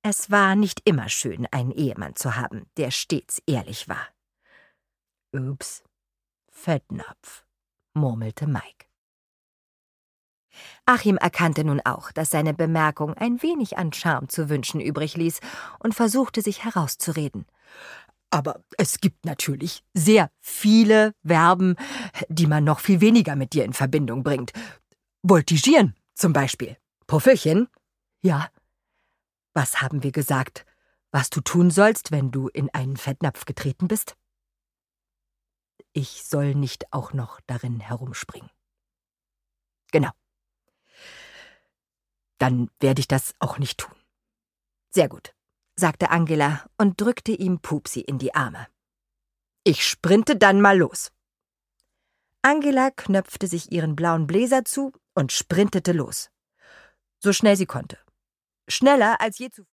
Es war nicht immer schön, einen Ehemann zu haben, der stets ehrlich war. »Ups, Fettnapf«, murmelte Mike. Achim erkannte nun auch, dass seine Bemerkung ein wenig an Charme zu wünschen übrig ließ und versuchte, sich herauszureden. »Aber es gibt natürlich sehr viele Verben, die man noch viel weniger mit dir in Verbindung bringt. Voltigieren zum Beispiel. Puffelchen? Ja. Was haben wir gesagt, was du tun sollst, wenn du in einen Fettnapf getreten bist? Ich soll nicht auch noch darin herumspringen. Genau. Dann werde ich das auch nicht tun. Sehr gut, sagte Angela und drückte ihm Pupsi in die Arme. Ich sprinte dann mal los. Angela knöpfte sich ihren blauen Bläser zu und sprintete los. So schnell sie konnte. Schneller als je zuvor.